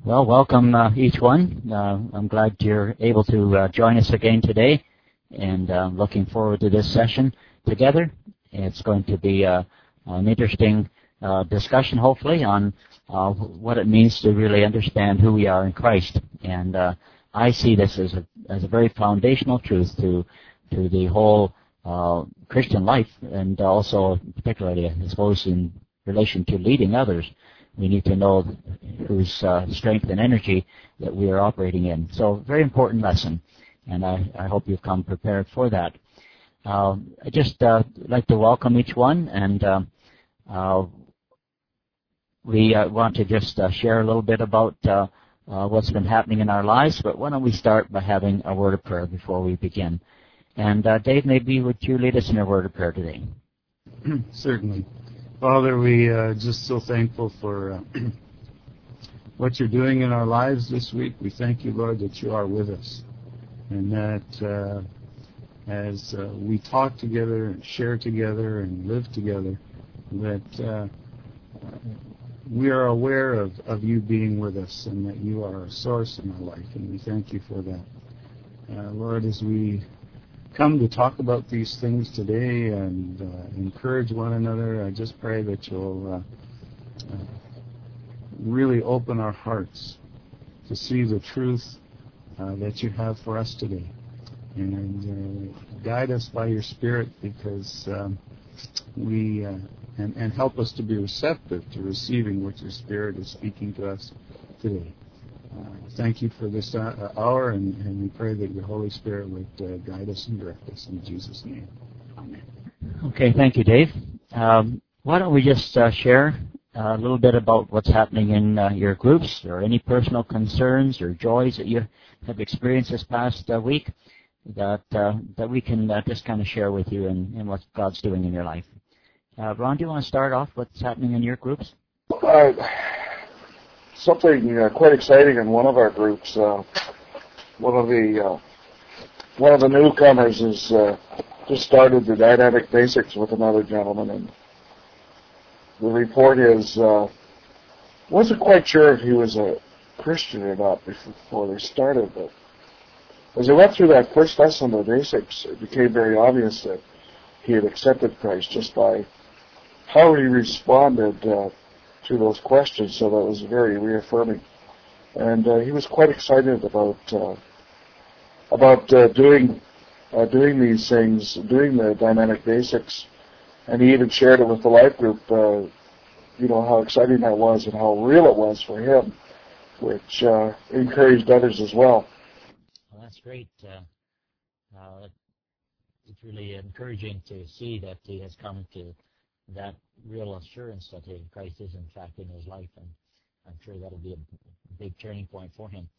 Well, welcome each one. I'm glad you're able to join us again today, and looking forward to this session together. It's going to be an interesting discussion, hopefully, on what it means to really understand who we are in Christ. And I see this as a very foundational truth to the whole Christian life, and also particularly, I suppose, in relation to leading others. We need to know whose strength and energy that we are operating in. So, very important lesson, and I hope you've come prepared for that. I just like to welcome each one, and we want to just share a little bit about what's been happening in our lives, but why don't we start by having a word of prayer before we begin. And Dave, maybe would you lead us in a word of prayer today? Certainly. Father, we are just so thankful for what you're doing in our lives this week. We thank you, Lord, that you are with us, and that as we talk together and share together and live together, that we are aware of you being with us, and that you are a source in our life, and we thank you for that. Lord, as we come to talk about these things today and encourage one another, I just pray that you'll really open our hearts to see the truth that you have for us today, and guide us by your Spirit, because we and help us to be receptive to receiving what your Spirit is speaking to us today. Thank you for this hour, and we pray that your Holy Spirit would guide us and direct us in Jesus' name. Amen. Okay, thank you, Dave. Why don't we just share a little bit about what's happening in your groups, or any personal concerns or joys that you have experienced this past week that we can just kind of share with you and what God's doing in your life. Ron, do you want to start off what's happening in your groups? Something quite exciting in one of our groups. One of the newcomers has just started the dynamic basics with another gentleman, and the report is wasn't quite sure if he was a Christian or not before they started, but as they went through that first lesson of the basics, it became very obvious that he had accepted Christ just by how he responded to those questions. So that was very reaffirming, and he was quite excited about doing these things, doing the dynamic basics, and he even shared it with the life group. How exciting that was and how real it was for him, which encouraged others as well. Well, that's great. It's really encouraging to see that he has come to that real assurance that Christ is in fact in his life, and I'm sure that'll be a big turning point for him.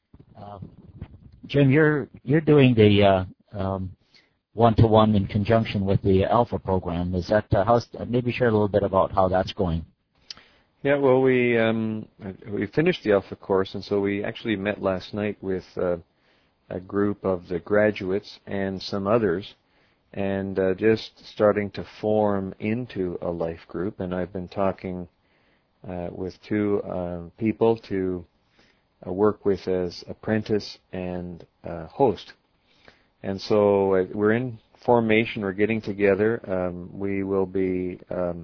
Jim, you're doing the one-to-one in conjunction with the Alpha program. Is that maybe share a little bit about how that's going? Yeah, well, we finished the Alpha course, and so we actually met last night with a group of the graduates and some others, and just starting to form into a life group. And I've been talking with two people to work with as apprentice and host. And so we're in formation, we're getting together. We will be,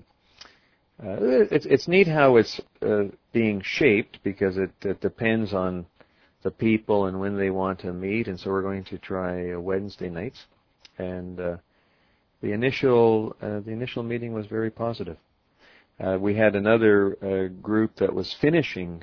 it's neat how it's being shaped, because it depends on the people and when they want to meet. And so we're going to try Wednesday nights. And the initial meeting was very positive. We had another group that was finishing.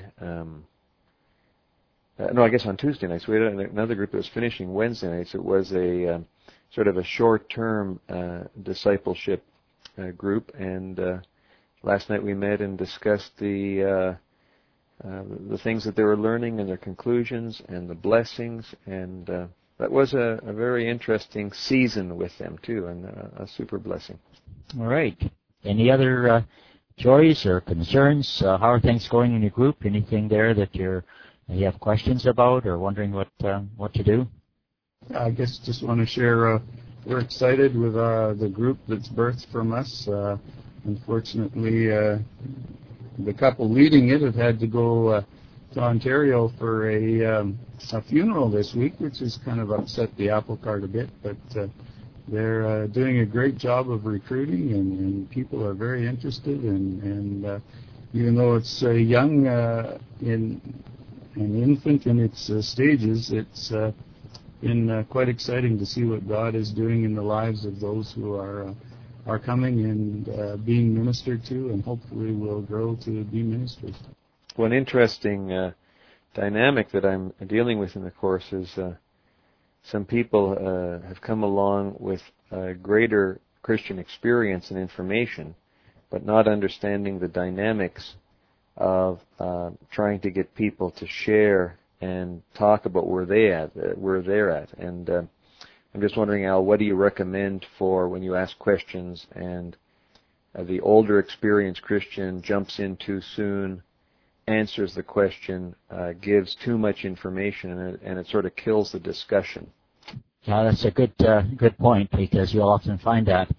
I guess on Tuesday nights. We had another group that was finishing Wednesday nights. It was a sort of a short-term discipleship group, and last night we met and discussed the things that they were learning and their conclusions and the blessings, and that was a very interesting season with them too, and a super blessing. All right. Any other joys or concerns? How are things going in your group? Anything there that you have questions about or wondering what to do? I guess just want to share, we're excited with the group that's birthed from us. Unfortunately, the couple leading it have had to go to Ontario for a funeral this week, which has kind of upset the apple cart a bit, but they're doing a great job of recruiting, and people are very interested, and even though it's young, in an infant in its stages, it's been quite exciting to see what God is doing in the lives of those who are coming and being ministered to, and hopefully will grow to be ministers. One interesting dynamic that I'm dealing with in the course is some people have come along with greater Christian experience and information, but not understanding the dynamics of trying to get people to share and talk about where they're at. And I'm just wondering, Al, what do you recommend for when you ask questions and the older experienced Christian jumps in too soon, answers the question, gives too much information, and it sort of kills the discussion? Yeah, that's a good point, because you'll often find that.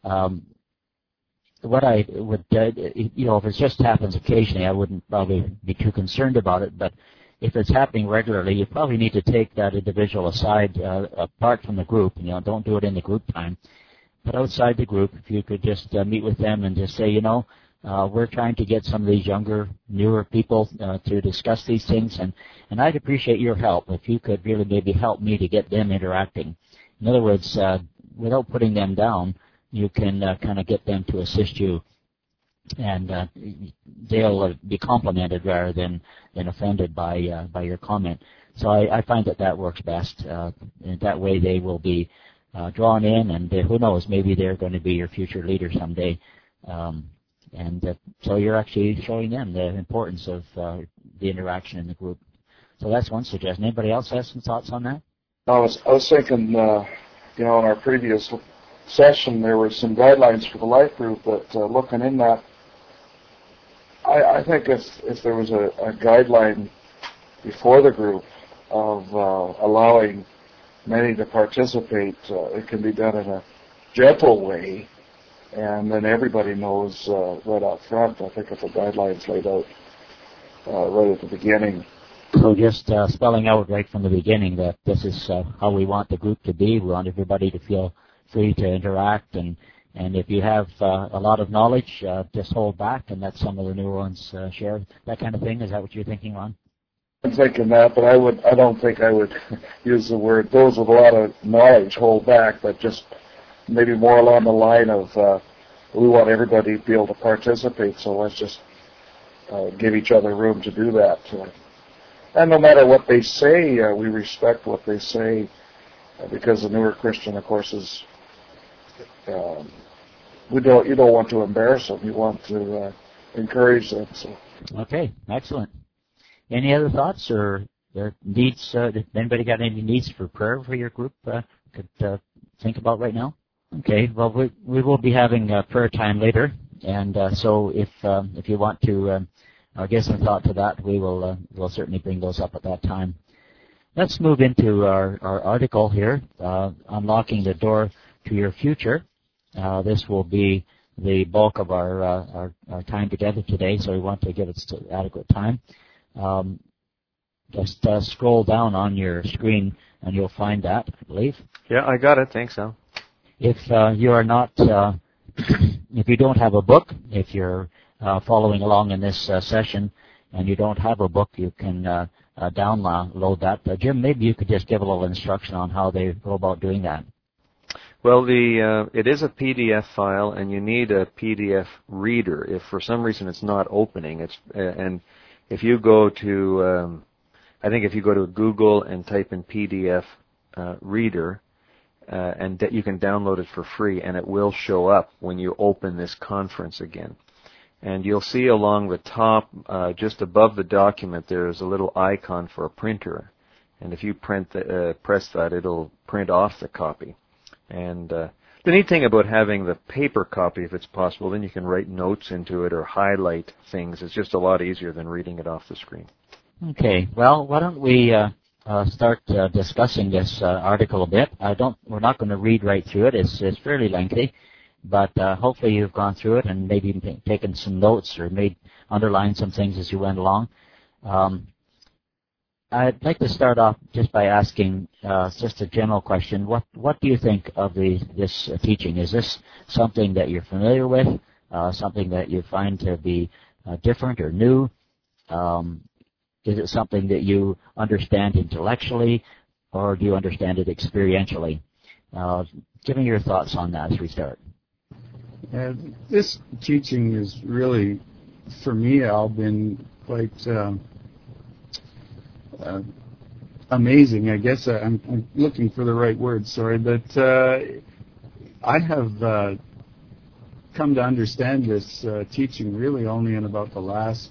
What I would, if it just happens occasionally, I wouldn't probably be too concerned about it, but if it's happening regularly, you probably need to take that individual aside, apart from the group. Don't do it in the group time. But outside the group, if you could just meet with them and just say, we're trying to get some of these younger, newer people to discuss these things, and I'd appreciate your help if you could really maybe help me to get them interacting. In other words, without putting them down, you can kind of get them to assist you, and they'll be complimented rather than offended by your comment. So I find that works best. And that way they will be drawn in, and who knows, maybe they're going to be your future leader someday. So you're actually showing them the importance of the interaction in the group. So that's one suggestion. Anybody else have some thoughts on that? I was thinking, in our previous session, there were some guidelines for the life group, but looking in that, I think if there was a guideline before the group of allowing many to participate, it can be done in a gentle way, and then everybody knows right up front. I think if the guidelines laid out right at the beginning. So just spelling out right from the beginning that this is how we want the group to be. We want everybody to feel free to interact, and if you have a lot of knowledge, just hold back and let some of the newer ones share. That kind of thing. Is that what you're thinking, Ron? I'm thinking that, but I don't think I would use the word those with a lot of knowledge hold back, but just maybe more along the line of we want everybody to be able to participate, so let's just give each other room to do that. And no matter what they say, we respect what they say, because the newer Christian, of course, is you don't want to embarrass them. You want to encourage them. So. Okay, excellent. Any other thoughts or needs? Anybody got any needs for prayer for your group? Could think about right now. Okay. Well, we will be having prayer time later, and so if you want to give some thought to that, we'll certainly bring those up at that time. Let's move into our article here, Unlocking the Door to Your Future. This will be the bulk of our time together today, so we want to give it adequate time. Just scroll down on your screen and you'll find that, I believe. Yeah, I got it. Thanks, Al. If you are not, if you don't have a book, if you're following along in this session and you don't have a book, you can download that. Jim, maybe you could just give a little instruction on how they go about doing that. Well, it is a PDF file, and you need a PDF reader. If for some reason it's not opening, and if you go to, I think if you go to Google and type in PDF reader, and that you can download it for free, and it will show up when you open this conference again. And you'll see along the top, just above the document, there's a little icon for a printer. And if you press that, it'll print off the copy. And the neat thing about having the paper copy, if it's possible, then you can write notes into it or highlight things. It's just a lot easier than reading it off the screen. Okay. Well, why don't we start discussing this article a bit? We're not going to read right through it. It's fairly lengthy. But hopefully you've gone through it and maybe taken some notes or underlined some things as you went along. I'd like to start off just by asking just a general question. What do you think of this teaching? Is this something that you're familiar with, something that you find to be different or new? Is it something that you understand intellectually, or do you understand it experientially? Give me your thoughts on that as we start. This teaching is really, for me, all been quite amazing. I guess I'm looking for the right word, sorry, but I have come to understand this teaching really only in about the last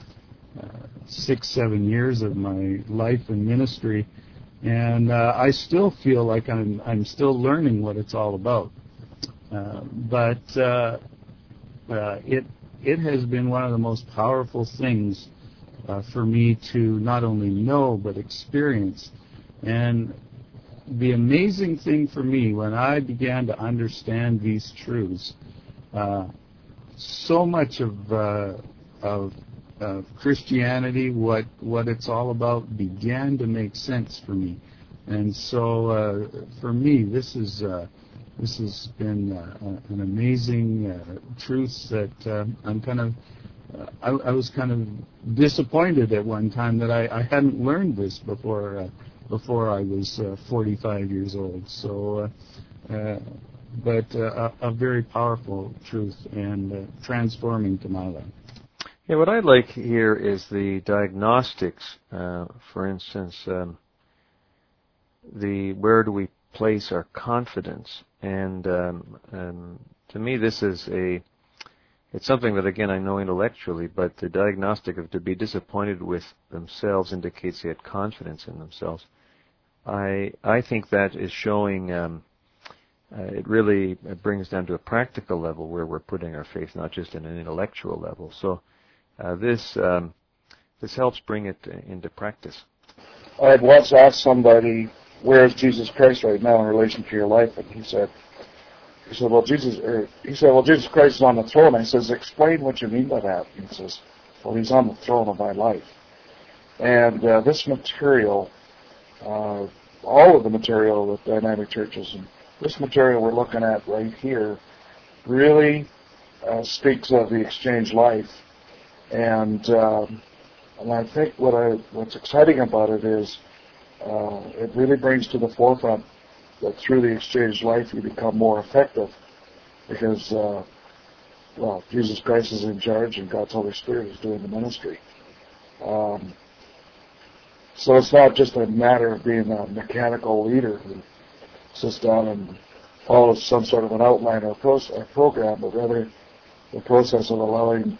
6-7 years of my life and ministry, and I still feel like I'm still learning what it's all about. But it has been one of the most powerful things for me to not only know but experience. And the amazing thing for me, when I began to understand these truths, so much of Christianity, what it's all about, began to make sense for me. And so for me, this has been an amazing truth that I'm kind of I was kind of disappointed at one time that I hadn't learned this before I was 45 years old. So, but a very powerful truth and transforming to my life. Yeah, what I like here is the diagnostics. For instance, where do we place our confidence? And to me, this is it's something that, again, I know intellectually, but the diagnostic of to be disappointed with themselves indicates they had confidence in themselves. I think that is showing it really brings down to a practical level where we're putting our faith, not just in an intellectual level. So this helps bring it into practice. I had once asked somebody, "Where is Jesus Christ right now in relation to your life?" And he said, "Well, Jesus Christ is on the throne." I says, "Explain what you mean by that." He says, "Well, he's on the throne of my life." And this material, all of the material with Dynamic Churches, and this material we're looking at right here, really speaks of the exchange life. And I think what's exciting about it is it really brings to the forefront that through the exchange life you become more effective because, Jesus Christ is in charge and God's Holy Spirit is doing the ministry. So it's not just a matter of being a mechanical leader who sits down and follows some sort of an outline or program, but rather the process of allowing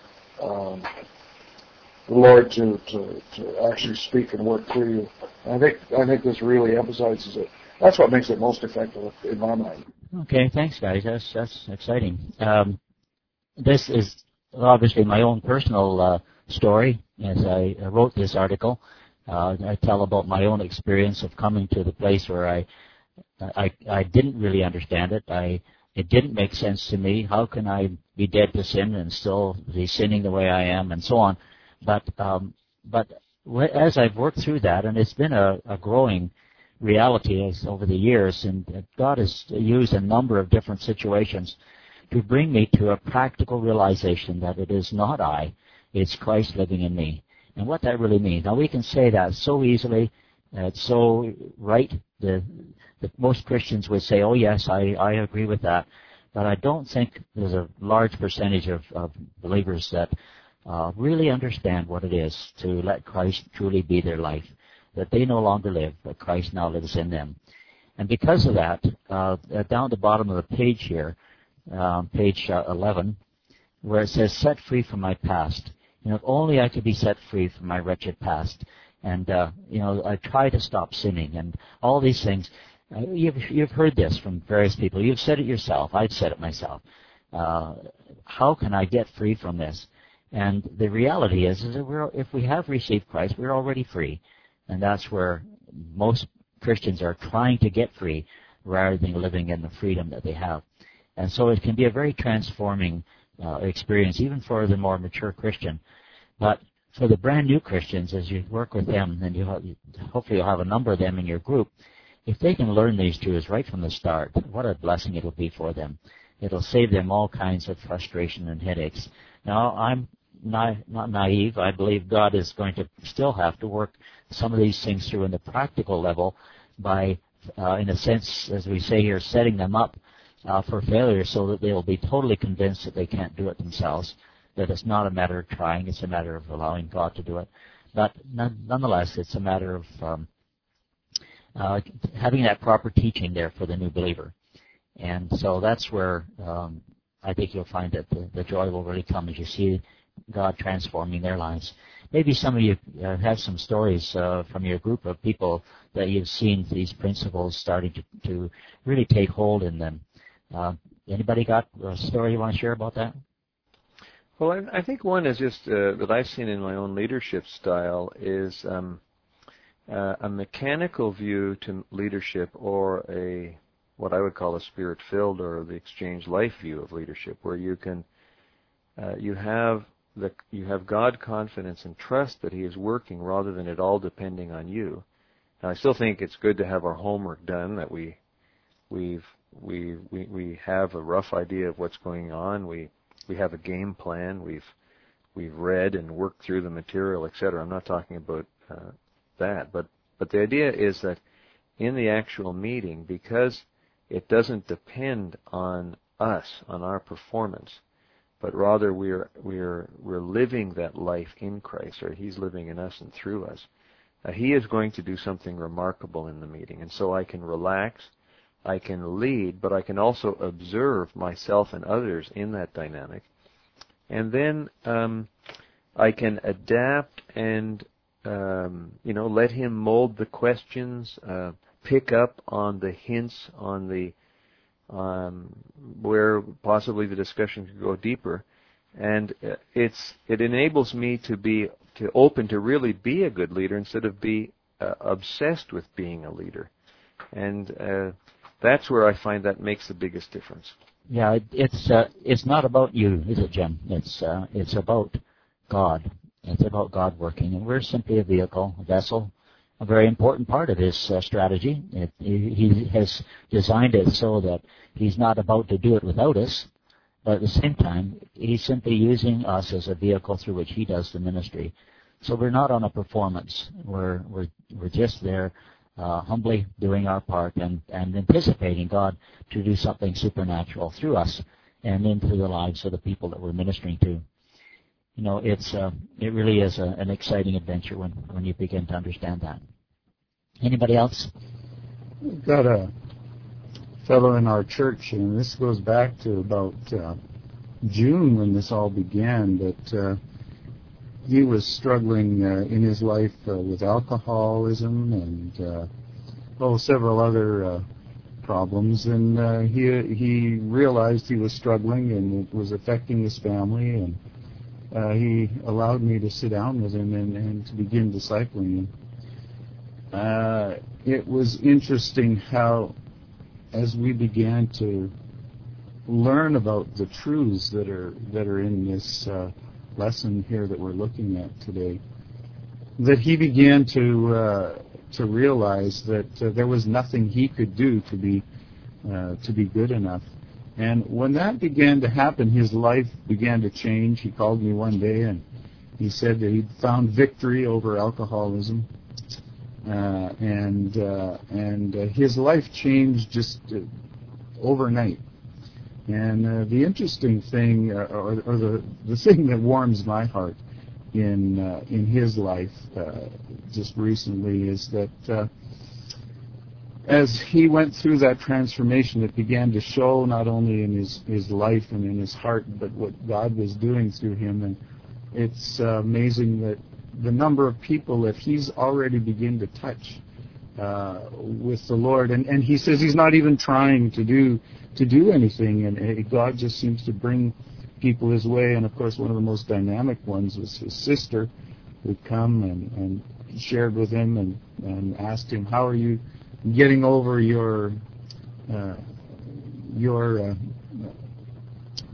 the Lord to actually speak and work through you. I think this really emphasizes it. That's what makes it most effective in my mind. Okay, thanks, guys. That's exciting. This is obviously my own personal story. As I wrote this article, I tell about my own experience of coming to the place where I didn't really understand it. It didn't make sense to me. How can I be dead to sin and still be sinning the way I am, and so on? But as I've worked through that, and it's been a growing reality over the years, and God has used a number of different situations to bring me to a practical realization that it is not I, it's Christ living in me. And what that really means. Now, we can say that so easily, it's so right. Most Christians would say, "Oh yes, I agree with that," but I don't think there's a large percentage of believers that really understand what it is to let Christ truly be their life, that they no longer live, but Christ now lives in them. And because of that, down at the bottom of the page here, page 11, where it says, "Set free from my past." If only I could be set free from my wretched past. And, I try to stop sinning and all these things. You've heard this from various people. You've said it yourself. I've said it myself. How can I get free from this? And the reality is that if we have received Christ, we're already free. And that's where most Christians are trying to get free rather than living in the freedom that they have. And so it can be a very transforming experience, even for the more mature Christian. But for the brand new Christians, as you work with them, and hopefully you'll have a number of them in your group, if they can learn these truths right from the start, what a blessing it'll be for them. It'll save them all kinds of frustration and headaches. Now, I'm not naive. I believe God is going to still have to work some of these things through in the practical level by, in a sense, as we say here, setting them up for failure so that they'll be totally convinced that they can't do it themselves, that it's not a matter of trying, it's a matter of allowing God to do it. But nonetheless, it's a matter of having that proper teaching there for the new believer. And so that's where I think you'll find that the joy will really come as you see God transforming their lives. Maybe some of you have some stories from your group of people that you've seen these principles starting to really take hold in them. Anybody got a story you want to share about that? Well, I think one is just that I've seen in my own leadership style is a mechanical view to leadership, or what I would call a spirit-filled or the exchange life view of leadership, where you can you have God confidence and trust that He is working rather than it all depending on you. Now, I still think it's good to have our homework done, that we have a rough idea of what's going on. We have a game plan. We've read and worked through the material, etc. I'm not talking about that, but the idea is that in the actual meeting, because it doesn't depend on us, on our performance, but rather we're living that life in Christ, or He's living in us and through us. He is going to do something remarkable in the meeting, and so I can relax, I can lead, but I can also observe myself and others in that dynamic, and then I can adapt and let Him mold the questions, pick up on the hints, on the where possibly the discussion could go deeper, and it enables me to open to really be a good leader instead of be obsessed with being a leader, and that's where I find that makes the biggest difference. Yeah, it's not about you, is it, Jim? It's about God. It's about God working, and we're simply a vehicle, a vessel, a very important part of His strategy. He has designed it so that He's not about to do it without us, but at the same time, He's simply using us as a vehicle through which He does the ministry. So we're not on a performance. We're just there, humbly doing our part and anticipating God to do something supernatural through us and into the lives of the people that we're ministering to. It really is an exciting adventure when you begin to understand that. Anybody else? We've got a fellow in our church, and this goes back to about June when this all began, but he was struggling in his life with alcoholism and several other problems, and he realized he was struggling and it was affecting his family, and he allowed me to sit down with him and to begin discipling him. It was interesting how, as we began to learn about the truths that are in this lesson here that we're looking at today, that he began to realize that there was nothing he could do to be good enough. And when that began to happen, his life began to change. He called me one day and he said that he'd found victory over alcoholism, and his life changed just overnight. And the interesting thing, or the thing that warms my heart in his life just recently, is that as he went through that transformation, it began to show not only in his life and in his heart, but what God was doing through him. And it's amazing that the number of people that he's already begun to touch with the Lord. And he says he's not even trying to do anything, and God just seems to bring people his way. And of course, one of the most dynamic ones was his sister, who'd come and shared with him and asked him, "How are you getting over your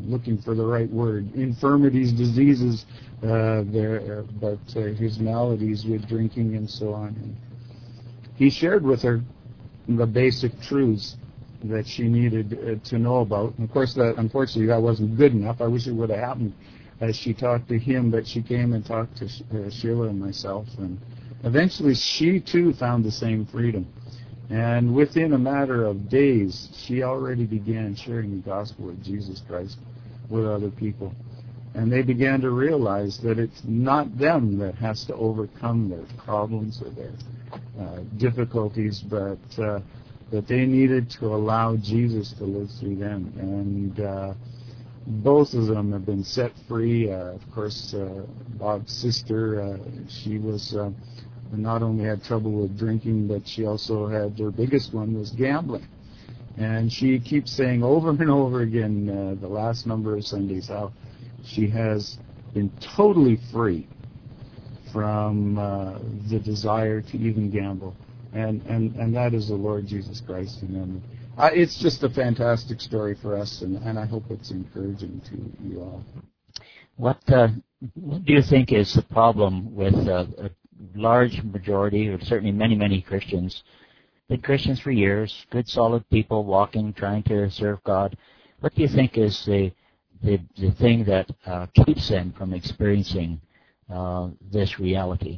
looking for the right word, infirmities, diseases, but his maladies with drinking and so on. And he shared with her the basic truths that she needed to know about. And of course, unfortunately, that wasn't good enough. I wish it would have happened as she talked to him, but she came and talked to Sheila and myself, and eventually she too found the same freedom. And within a matter of days, she already began sharing the gospel of Jesus Christ with other people. And they began to realize that it's not them that has to overcome their problems or their difficulties, but that they needed to allow Jesus to live through them. And both of them have been set free. Of course, Bob's sister, she was not only had trouble with drinking, but she also had, her biggest one was gambling. And she keeps saying over and over again the last number of Sundays how she has been totally free from the desire to even gamble. And that is the Lord Jesus Christ. And it's just a fantastic story for us, and I hope it's encouraging to you all. What do you think is the problem with a large majority, or certainly many Christians, been Christians for years, good solid people walking, trying to serve God? What do you think is the thing that keeps them from experiencing this reality?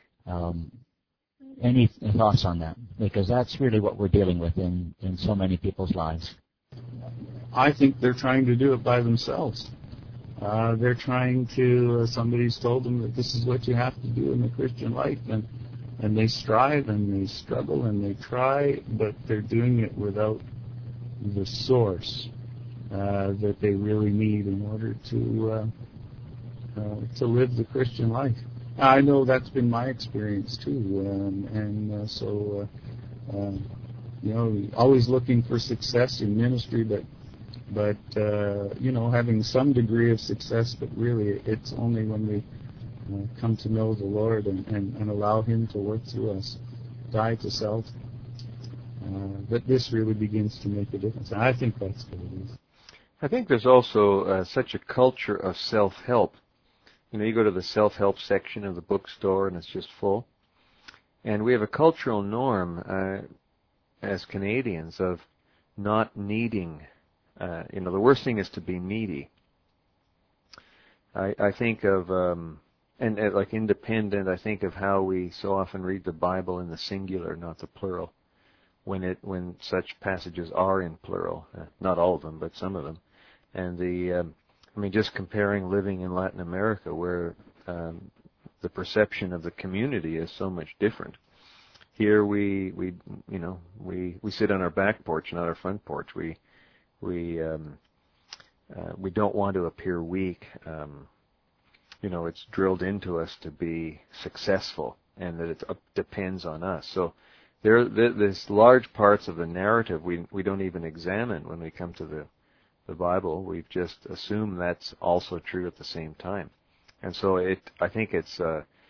Any thoughts on that? Because that's really what we're dealing with in so many people's lives. I think they're trying to do it by themselves. They're trying to, somebody's told them that this is what you have to do in the Christian life, and they strive and they struggle and they try, but they're doing it without the source that they really need in order to live the Christian life. I know that's been my experience too, so always looking for success in ministry, but having some degree of success, but really it's only when we come to know the Lord and allow Him to work through us, die to self, that this really begins to make a difference. And I think that's what it is. I think there's also such a culture of self-help. You go to the self-help section of the bookstore and it's just full. And we have a cultural norm as Canadians of not needing. The worst thing is to be needy. I think of, like independent, I think of how we so often read the Bible in the singular, not the plural, when such passages are in plural. Not all of them, but some of them. And just comparing living in Latin America, where the perception of the community is so much different. Here we sit on our back porch, not our front porch. We don't want to appear weak. It's drilled into us to be successful, and that it depends on us. So there's large parts of the narrative we don't even examine when we come to the Bible. We've just assumed that's also true at the same time. And so I think it's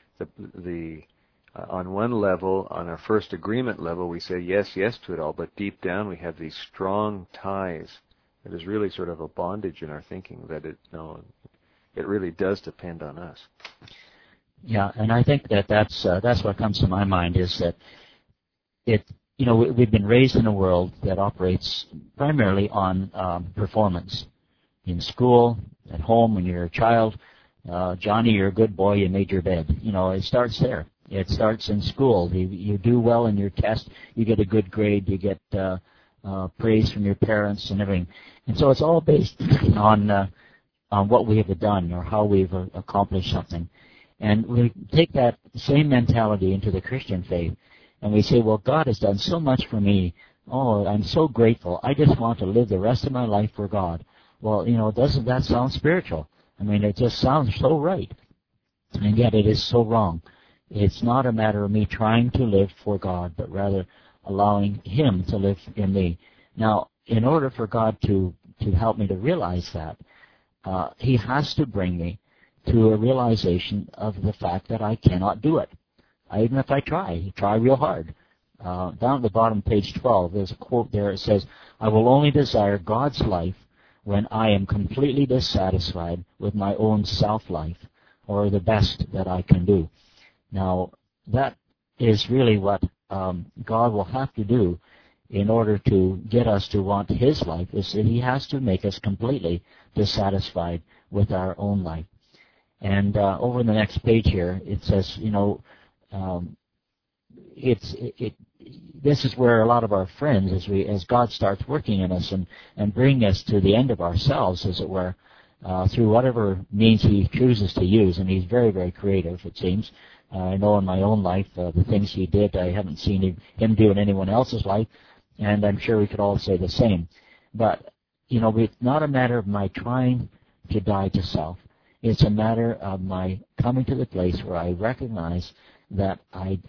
on one level, on our first agreement level, we say yes to it all, but deep down we have these strong ties. It is really sort of a bondage in our thinking that it really does depend on us. Yeah, and I think that's what comes to my mind is that we've been raised in a world that operates primarily on performance. In school, at home, when you're a child, Johnny, you're a good boy, you made your bed. It starts there. It starts in school. You do well in your test, you get a good grade, you get praise from your parents and everything. And so it's all based on what we have done or how we've accomplished something. And we take that same mentality into the Christian faith, and we say, well, God has done so much for me. Oh, I'm so grateful. I just want to live the rest of my life for God. Well, doesn't that sound spiritual? It just sounds so right. And yet it is so wrong. It's not a matter of me trying to live for God, but rather allowing Him to live in me. Now, in order for God to help me to realize that, He has to bring me to a realization of the fact that I cannot do it. Even if I try real hard. Down at the bottom, page 12, there's a quote there. It says, I will only desire God's life when I am completely dissatisfied with my own self-life or the best that I can do. Now, that is really what God will have to do in order to get us to want His life, is that He has to make us completely dissatisfied with our own life. And over in the next page here, it says, this is where a lot of our friends, as God starts working in us and bringing us to the end of ourselves, as it were, through whatever means He chooses to use, and He's very, very creative, it seems. I know in my own life, the things He did, I haven't seen Him do in anyone else's life, and I'm sure we could all say the same. But, it's not a matter of my trying to die to self. It's a matter of my coming to the place where I recognize that I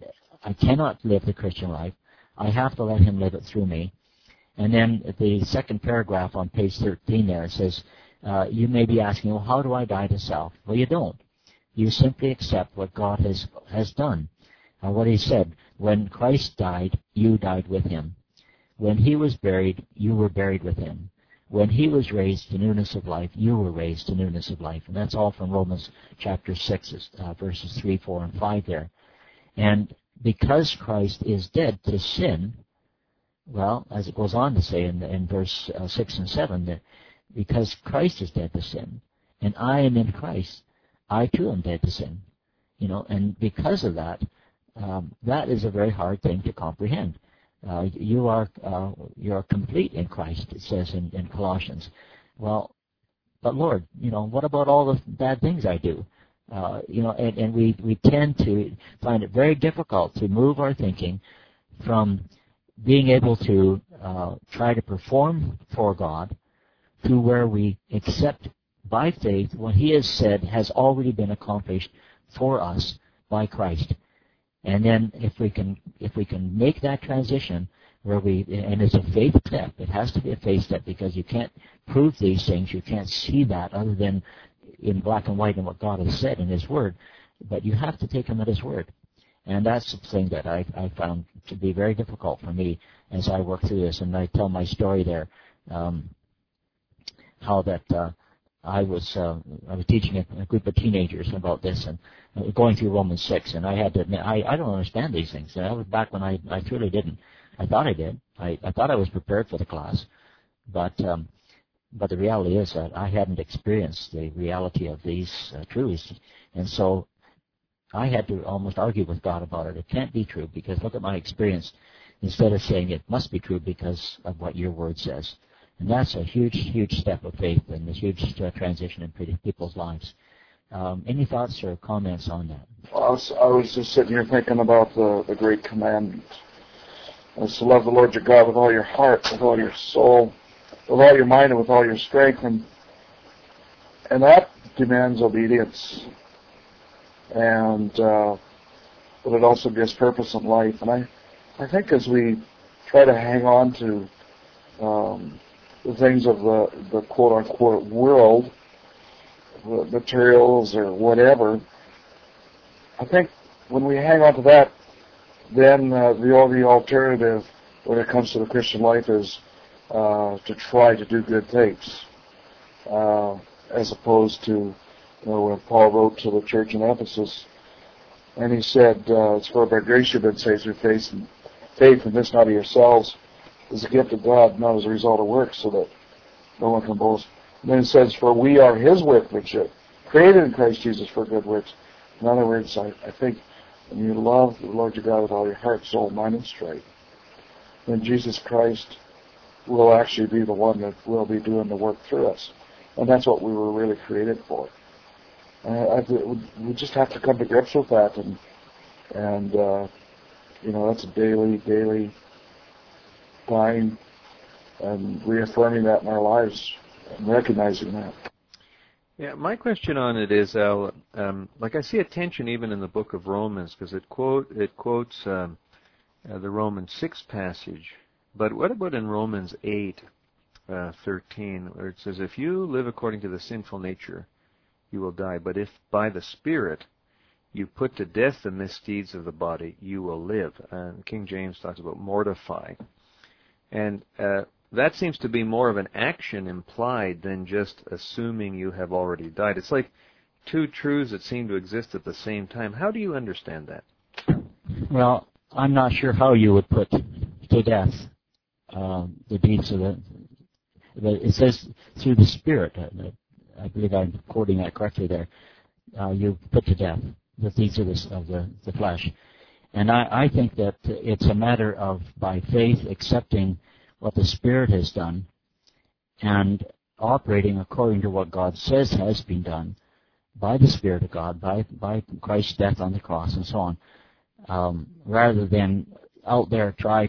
cannot live the Christian life. I have to let Him live it through me. And then the second paragraph on page 13 there, it says, you may be asking, well, how do I die to self? Well, you don't. You simply accept what God has done. What He said, when Christ died, you died with Him. When He was buried, you were buried with Him. When He was raised to newness of life, you were raised to newness of life. And that's all from Romans chapter 6, verses 3, 4, and 5 there. And because Christ is dead to sin, well, as it goes on to say in verse 6 and 7, that because Christ is dead to sin, and I am in Christ, I too am dead to sin. And because of that, that is a very hard thing to comprehend. You are complete in Christ, it says in Colossians. Well, but Lord, what about all the bad things I do? And we tend to find it very difficult to move our thinking from being able to try to perform for God to where we accept by faith what He has said has already been accomplished for us by Christ. And then if we can make that transition where and it's a faith step, it has to be a faith step, because you can't prove these things, you can't see that other than in black and white in what God has said in His Word, but you have to take Him at His Word. And that's the thing that I found to be very difficult for me as I work through this. And I tell my story there, how that I was teaching a group of teenagers about this and going through Romans 6, and I had to admit, I don't understand these things. That was back when I truly didn't. I thought I did. I thought I was prepared for the class, but the reality is that I hadn't experienced the reality of these truths, and so I had to almost argue with God about it. It can't be true, because look at my experience, instead of saying it must be true because of what your Word says. And that's a huge, huge step of faith and a huge transition in people's lives. Any thoughts or comments on that? I was just sitting here thinking about the great commandment. It's to love the Lord your God with all your heart, with all your soul, with all your mind, and with all your strength. And that demands obedience. But it also gives purpose in life. And I think as we try to hang on to the things of the quote-unquote world, the materials or whatever, I think when we hang on to that, then the only alternative when it comes to the Christian life is to try to do good things, as opposed to when Paul wrote to the church in Ephesus, and he said, it's for by grace you've been saved through faith, and this not of yourselves, is a gift of God, not as a result of works, so that no one can boast. And then it says, for we are His workmanship, created in Christ Jesus for good works. In other words, I think when you love the Lord your God with all your heart, soul, mind, and strength, then Jesus Christ will actually be the one that will be doing the work through us. And that's what we were really created for. We just have to come to grips with that, and that's a daily dying and reaffirming that in our lives and recognizing that. Yeah, my question on it is, Al, like I see a tension even in the book of Romans, because it quotes the Romans 6 passage, but what about in Romans 8:13, where it says, if you live according to the sinful nature, you will die, but if by the Spirit you put to death the misdeeds of the body, you will live. And King James talks about mortify. And that seems to be more of an action implied than just assuming you have already died. It's like two truths that seem to exist at the same time. How do you understand that? Well, I'm not sure how you would put to death the deeds of the... But it says through the Spirit. I believe I'm quoting that correctly there. You put to death the deeds of the flesh. And I think that it's a matter of, by faith, accepting what the Spirit has done and operating according to what God says has been done by the Spirit of God, by Christ's death on the cross and so on, rather than out there try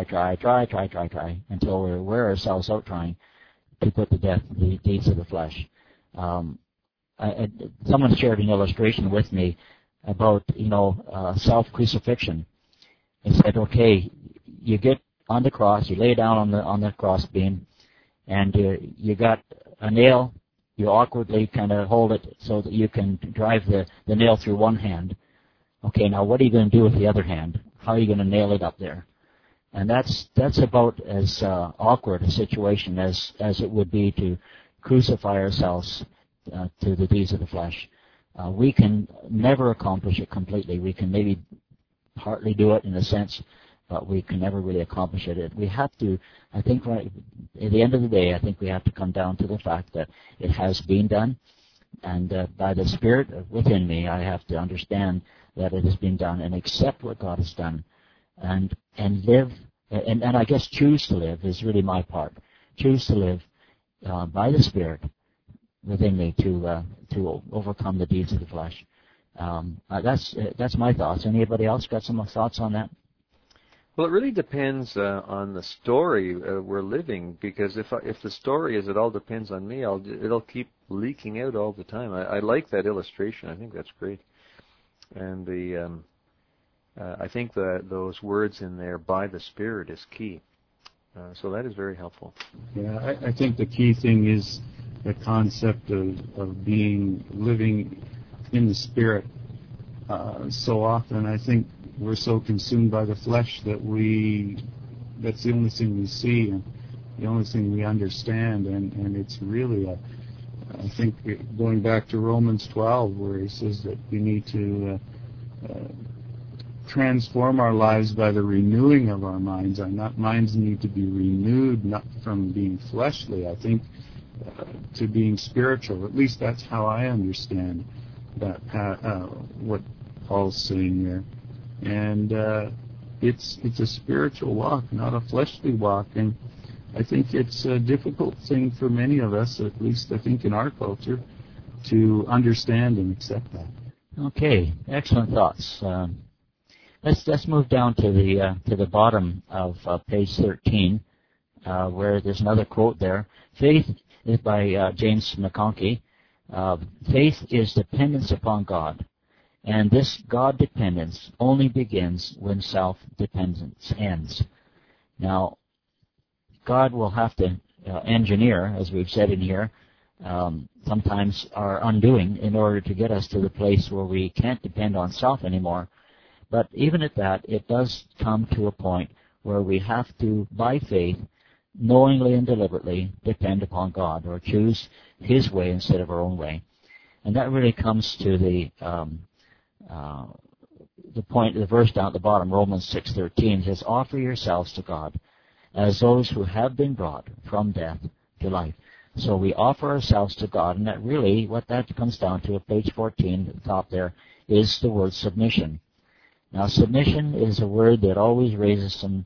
until we wear ourselves out trying to put to death the deeds of the flesh. Someone shared an illustration with me about, self-crucifixion. He said, okay, you get on the cross, you lay down on the cross beam, and you got a nail, you awkwardly kind of hold it so that you can drive the nail through one hand. Okay, now what are you going to do with the other hand? How are you going to nail it up there? And that's about as awkward a situation as it would be to crucify ourselves to the deeds of the flesh. We can never accomplish it completely. We can maybe partly do it in a sense, but we can never really accomplish it. We have to, I think, right at the end of the day, I think we have to come down to the fact that it has been done, and by the Spirit within me, I have to understand that it has been done and accept what God has done, and live, and I guess choose to live is really my part. Choose to live by the Spirit within me to overcome the deeds of the flesh. That's my thoughts. Anybody else got some thoughts on that? Well, it really depends on the story we're living, because if the story is it all depends on me, it'll keep leaking out all the time. I like that illustration. I think that's great, and I think that those words in there, by the Spirit, is key. So that is very helpful. Yeah, I think the key thing is the concept of living in the Spirit. So often I think we're so consumed by the flesh that that's the only thing we see and the only thing we understand, and it's really I think going back to Romans 12 where he says that we need to transform our lives by the renewing of our minds. Our minds need to be renewed, not from being fleshly, I think, to being spiritual. At least that's how I understand that what Paul's saying there. And it's a spiritual walk, not a fleshly walk. And I think it's a difficult thing for many of us, at least I think in our culture, to understand and accept that. Okay, excellent thoughts. Let's move down to the bottom of page 13, where there's another quote there. Faith is by James McConkie. Faith is dependence upon God, and this God dependence only begins when self-dependence ends. Now, God will have to engineer, as we've said in here, sometimes our undoing in order to get us to the place where we can't depend on self anymore. But even at that, it does come to a point where we have to, by faith, knowingly and deliberately depend upon God or choose His way instead of our own way. And that really comes to the point, the verse down at the bottom, Romans 6:13 says, offer yourselves to God as those who have been brought from death to life. So we offer ourselves to God, and that really, what that comes down to at page 14 at the top there, is the word submission. Now, submission is a word that always raises some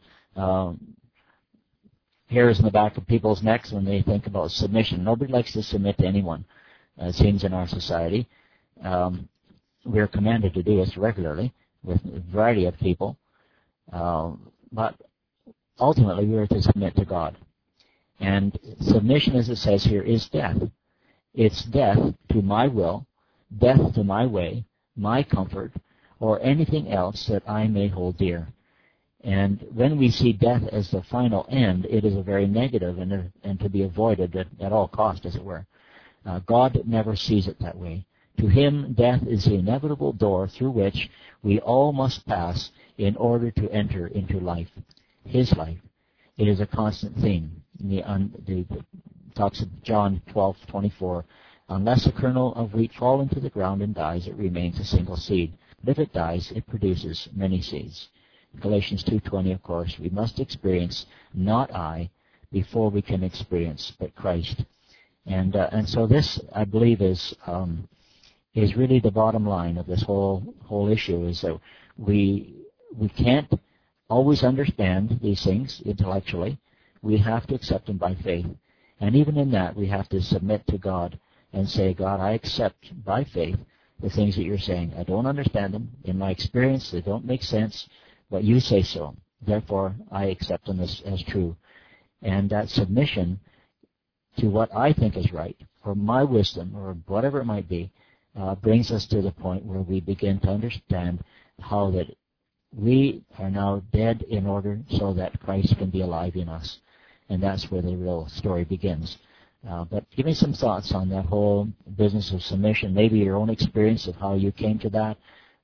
hairs in the back of people's necks when they think about submission. Nobody likes to submit to anyone, it seems, in our society. We're commanded to do this regularly with a variety of people. But ultimately, we are to submit to God. And submission, as it says here, is death. It's death to my will, death to my way, my comfort, or anything else that I may hold dear. And when we see death as the final end, it is a very negative and to be avoided at all cost, as it were. God never sees it that way. To Him, death is the inevitable door through which we all must pass in order to enter into life, His life. It is a constant theme. talks of John 12:24. Unless a kernel of wheat fall into the ground and dies, it remains a single seed. But if it dies, it produces many seeds. Galatians 2:20, of course, we must experience not I before we can experience but Christ. And so this, I believe, is really the bottom line of this whole issue, is that we can't always understand these things intellectually. We have to accept them by faith. And even in that, we have to submit to God and say, God, I accept by faith the things that you're saying. I don't understand them. In my experience, they don't make sense, but you say so. Therefore, I accept them as true. And that submission to what I think is right, or my wisdom, or whatever it might be, brings us to the point where we begin to understand how that we are now dead in order so that Christ can be alive in us. And that's where the real story begins. But give me some thoughts on that whole business of submission, maybe your own experience of how you came to that.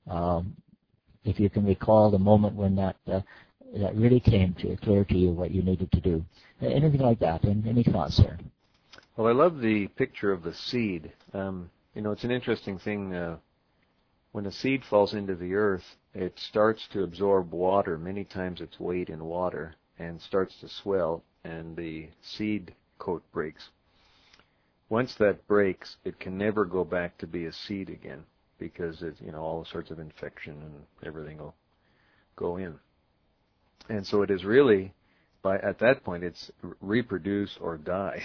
If you can recall the moment when that really came clear to you what you needed to do. Anything like that. And any thoughts there? Well, I love the picture of the seed. It's an interesting thing. When a seed falls into the earth, it starts to absorb water, many times its weight in water, and starts to swell, and the seed coat breaks. Once that breaks, it can never go back to be a seed again, because all sorts of infection and everything will go in. And so it is really, at that point, it's reproduce or die.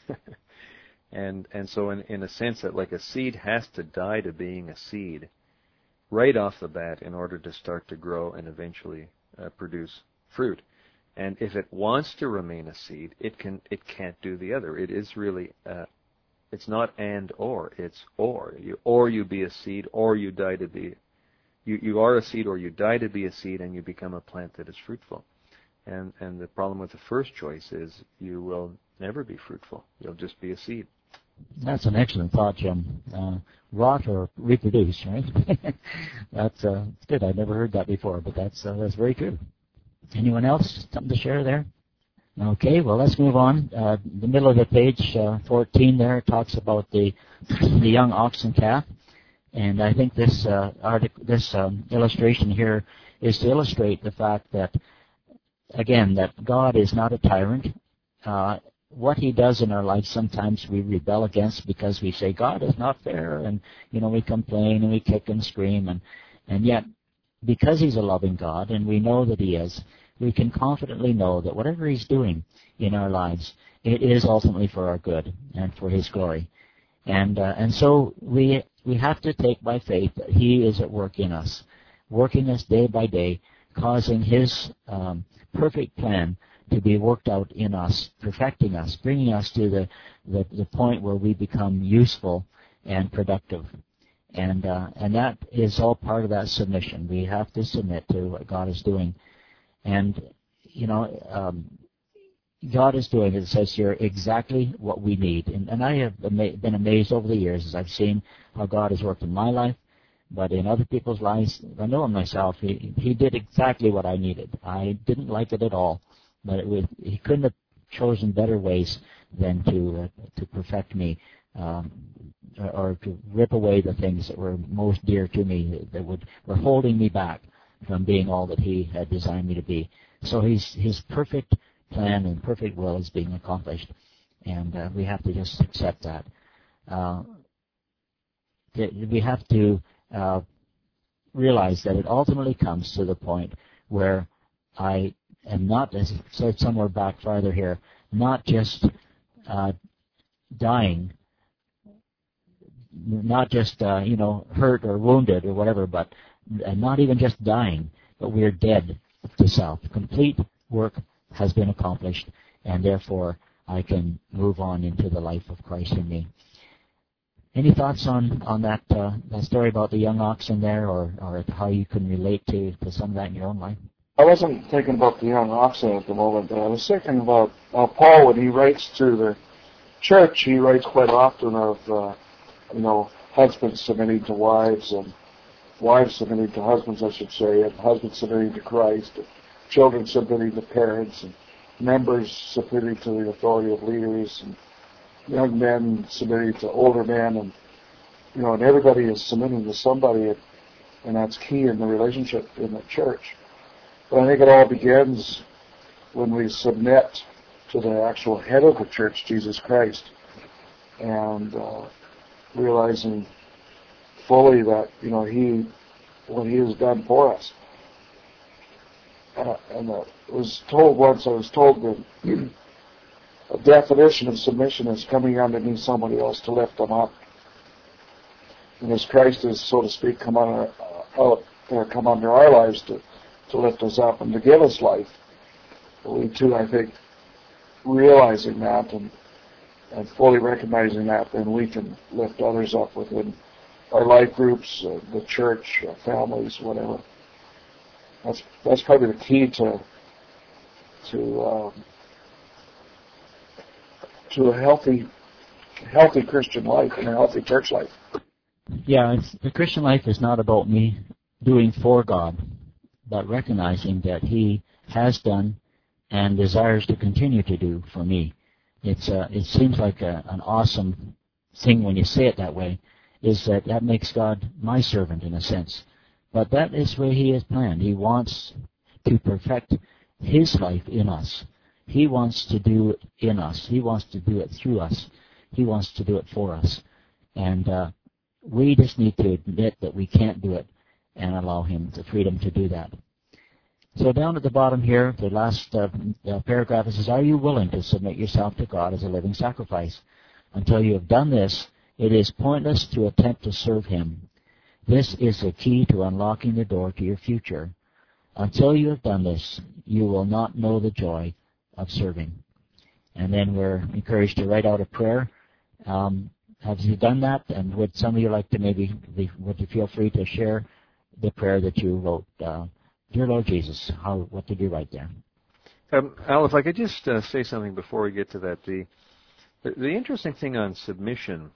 And so in a sense that like a seed has to die to being a seed right off the bat in order to start to grow and eventually produce fruit. And if it wants to remain a seed, it can't do the other. It is really it's not and or, it's or. You be a seed, or you die to be. You are a seed, or you die to be a seed, and you become a plant that is fruitful. And the problem with the first choice is you will never be fruitful. You'll just be a seed. That's an excellent thought, Jim. Rot or reproduce, right? That's good. I've never heard that before, but that's very true. Anyone else? Something to share there? Okay, well, let's move on. The middle of the page, 14 there, talks about the young ox and calf. And I think this illustration here is to illustrate the fact that, again, that God is not a tyrant. What he does in our life sometimes we rebel against because we say God is not fair, and we complain and we kick and scream, and yet because he's a loving God and we know that he is, we can confidently know that whatever he's doing in our lives, it is ultimately for our good and for his glory. And so we have to take by faith that he is at work in us, working us day by day, causing his perfect plan to be worked out in us, perfecting us, bringing us to the point where we become useful and productive. And that is all part of that submission. We have to submit to what God is doing. And, God is doing, it says here, exactly what we need. And I have been amazed over the years as I've seen how God has worked in my life, but in other people's lives. I know him myself. He did exactly what I needed. I didn't like it at all, but he couldn't have chosen better ways than to perfect me, or to rip away the things that were most dear to me, that were holding me back from being all that he had designed me to be. So his perfect plan and perfect will is being accomplished, and we have to just accept that. We have to realize that it ultimately comes to the point where I am not, as it said somewhere back farther here, not just dying, not just hurt or wounded or whatever, but not even just dying, but we are dead to self. Complete work has been accomplished, and therefore I can move on into the life of Christ in me. Any thoughts on that story about the young oxen there, or how you can relate to some of that in your own life? I wasn't thinking about the young oxen at the moment, but I was thinking about Paul when he writes to the church. He writes quite often of husbands submitting to wives, and wives submitting to husbands, I should say, and husbands submitting to Christ, and children submitting to parents. And members submitting to the authority of leaders, and young men submitting to older men, and and everybody is submitting to somebody, and that's key in the relationship in the church. But I think it all begins when we submit to the actual head of the church, Jesus Christ, and realizing fully that what He has done for us. And I was told that a definition of submission is coming underneath somebody else to lift them up. And as Christ is, so to speak, come under our lives to lift us up and to give us life, we too, I think, realizing that and fully recognizing that, then we can lift others up within our life groups, the church, families, whatever. That's probably the key to a healthy Christian life and a healthy church life. Yeah, the Christian life is not about me doing for God, but recognizing that He has done and desires to continue to do for me. It seems like an awesome thing when you say it that way, is that makes God my servant in a sense. But that is where He has planned. He wants to perfect His life in us. He wants to do it in us. He wants to do it through us. He wants to do it for us. And we just need to admit that we can't do it and allow Him the freedom to do that. So down at the bottom here, the last paragraph, it says, "Are you willing to submit yourself to God as a living sacrifice? Until you have done this, it is pointless to attempt to serve Him. This is the key to unlocking the door to your future. Until you have done this, you will not know the joy of serving." And then we're encouraged to write out a prayer. Have you done that? And would some of you like to would you feel free to share the prayer that you wrote? Dear Lord Jesus, what did you write there? Al, if I could just say something before we get to that. The interesting thing on submission,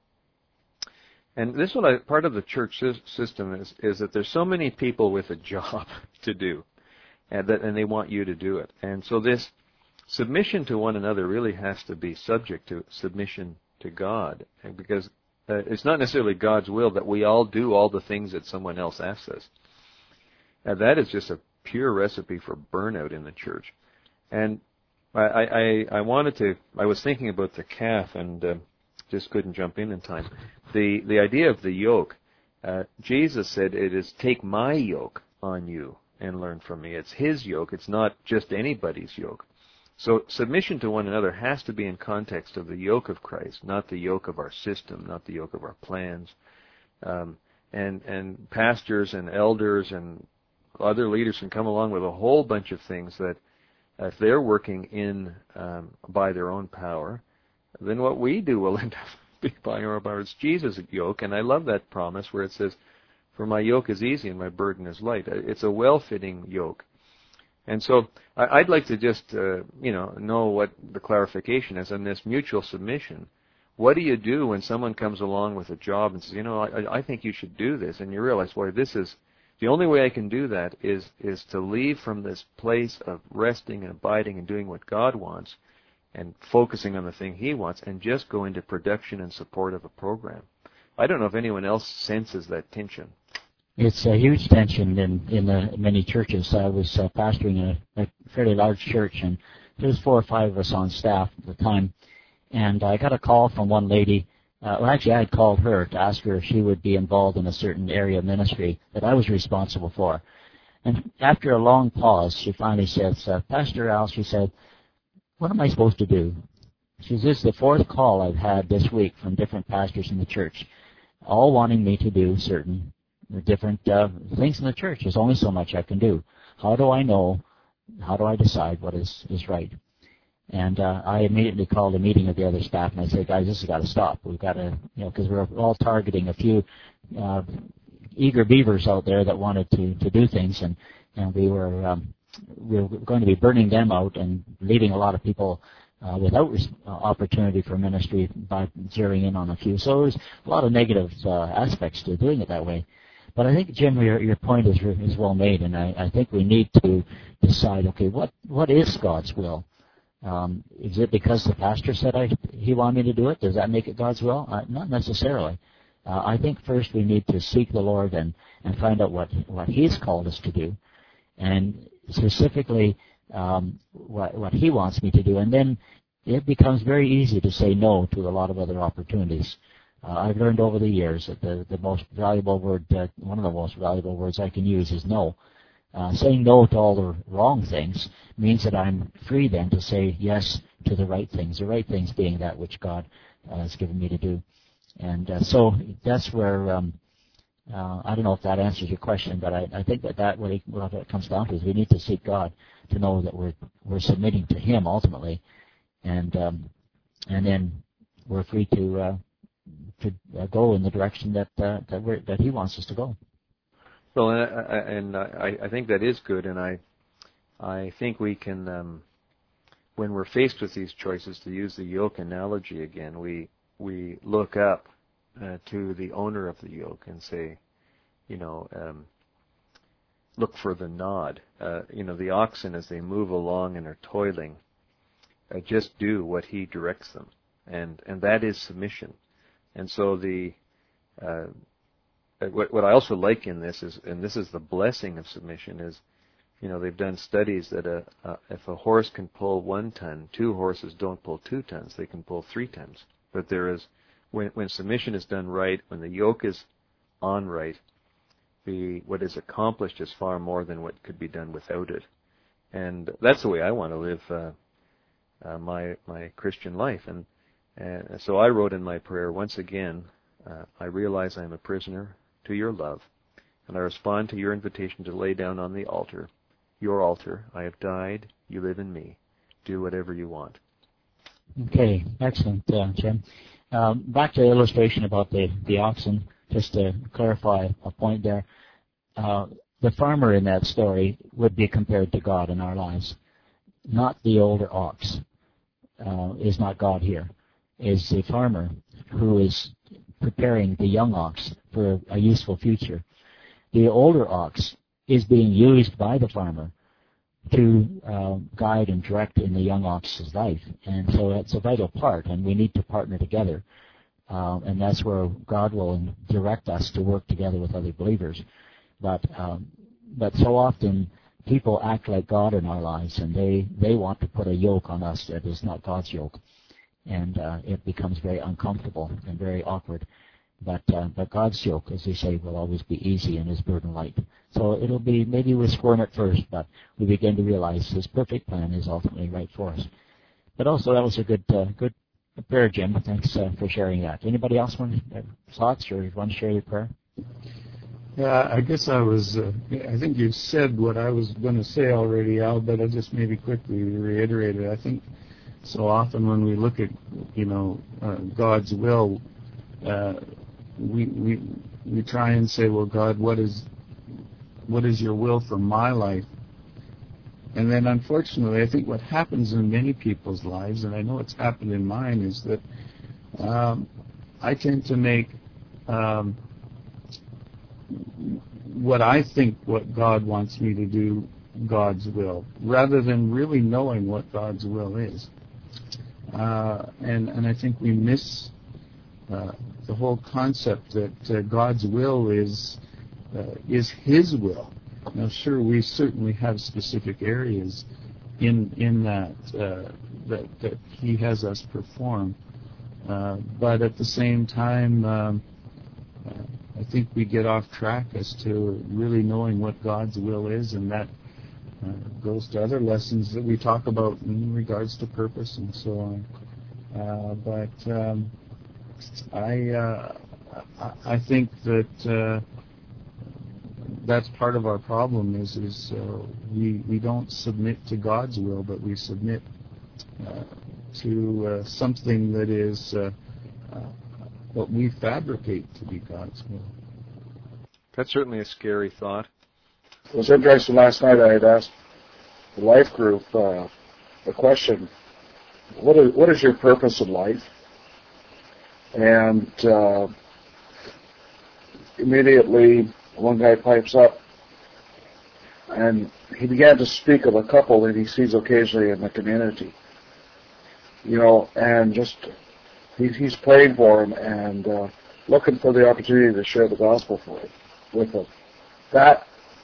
and this is part of the church system is that there's so many people with a job to do, and they want you to do it. And so this submission to one another really has to be subject to submission to God, because it's not necessarily God's will that we all do all the things that someone else asks us. That is just a pure recipe for burnout in the church. And I was thinking about the calf and just couldn't jump in time. The idea of the yoke, Jesus said it is, "Take my yoke on you and learn from me." It's His yoke. It's not just anybody's yoke. So submission to one another has to be in context of the yoke of Christ, not the yoke of our system, not the yoke of our plans. And pastors and elders and other leaders can come along with a whole bunch of things that if they're working in by their own power, then what we do will end up being by our power. It's Jesus' yoke, and I love that promise where it says, "For my yoke is easy and my burden is light." It's a well-fitting yoke. And so I'd like to just know what the clarification is on this mutual submission. What do you do when someone comes along with a job and says, I think you should do this, and you realize, boy, this is the only way I can do that is to leave from this place of resting and abiding and doing what God wants and focusing on the thing He wants and just go into production and support of a program. I don't know if anyone else senses that tension. It's a huge tension in many churches. I was pastoring a fairly large church, and there was 4 or 5 of us on staff at the time. And I got a call from one lady. Actually, I had called her to ask her if she would be involved in a certain area of ministry that I was responsible for. And after a long pause, she finally says, "Pastor Al," she said, "what am I supposed to do?" She says, "This is the 4th call I've had this week from different pastors in the church, all wanting me to do certain different things in the church. There's only so much I can do. How do I know? How do I decide what is right?" And I immediately called a meeting of the other staff, and I said, "Guys, this has got to stop. We've got to, because we're all targeting a few eager beavers out there that wanted to do things, and we were going to be burning them out and leaving a lot of people without opportunity for ministry by zeroing in on a few." So there's a lot of negative aspects to doing it that way. But I think, Jim, your point is well made, and I think we need to decide, okay, what is God's will? Is it because the pastor said he wanted me to do it? Does that make it God's will? Not necessarily. I think first we need to seek the Lord and find out what He's called us to do, and specifically what He wants me to do. And then it becomes very easy to say no to a lot of other opportunities. I've learned over the years that the most valuable word, one of the most valuable words I can use is no. Saying no to all the wrong things means that I'm free then to say yes to the right things being that which God has given me to do. And so that's where, I don't know if that answers your question, but I think that what it comes down to is we need to seek God to know that we're submitting to Him ultimately, and then we're free to go in the direction that He wants us to go. Well, I think that is good, and I think we can, when we're faced with these choices, to use the yoke analogy again, we look up to the owner of the yoke and say, look for the nod. The oxen, as they move along and are toiling, just do what he directs them, and that is submission. And so what I also like in this is, and this is the blessing of submission, is, they've done studies that if a horse can pull 1 ton, 2 horses don't pull 2 tons, they can pull 3 tons. But there is, when submission is done right, when the yoke is on right, what is accomplished is far more than what could be done without it. And that's the way I want to live my Christian life. And so I wrote in my prayer, once again, I realize I am a prisoner to your love, and I respond to your invitation to lay down on the altar, your altar. I have died, you live in me. Do whatever you want. Okay, excellent, Jim. Back to the illustration about the oxen, just to clarify a point there. The farmer in that story would be compared to God in our lives. Not the older ox is not God here. Is the farmer who is preparing the young ox for a useful future. The older ox is being used by the farmer to guide and direct in the young ox's life. And so it's a vital part, and we need to partner together. And that's where God will direct us to work together with other believers. But so often people act like God in our lives, and they want to put a yoke on us that is not God's yoke. And it becomes very uncomfortable and very awkward. But God's yoke, as they say, will always be easy and His burden light. So it'll be, maybe we squirm at first, but we begin to realize His perfect plan is ultimately right for us. But also, that was a good prayer, Jim. Thanks for sharing that. Anybody else want thoughts or want to share your prayer? Yeah, I guess I think you said what I was going to say already, Al, but I'll just maybe quickly reiterate it. I think so often when we look at, God's will, we try and say, well, God, what is your will for my life? And then unfortunately, I think what happens in many people's lives, and I know it's happened in mine, is that I tend to make what I think what God wants me to do God's will, rather than really knowing what God's will is. And I think we miss the whole concept that God's will is His will. Now, sure, we certainly have specific areas in that He has us perform, but at the same time, I think we get off track as to really knowing what God's will is, and that goes to other lessons that we talk about in regards to purpose and so on. But I think that that's part of our problem is we don't submit to God's will, but we submit to something that is what we fabricate to be God's will. That's certainly a scary thought. It was interesting last night. I had asked the life group the question, what is your purpose in life? And immediately one guy pipes up, and he began to speak of a couple that he sees occasionally in the community. and just he's praying for him and looking for the opportunity to share the gospel with him. That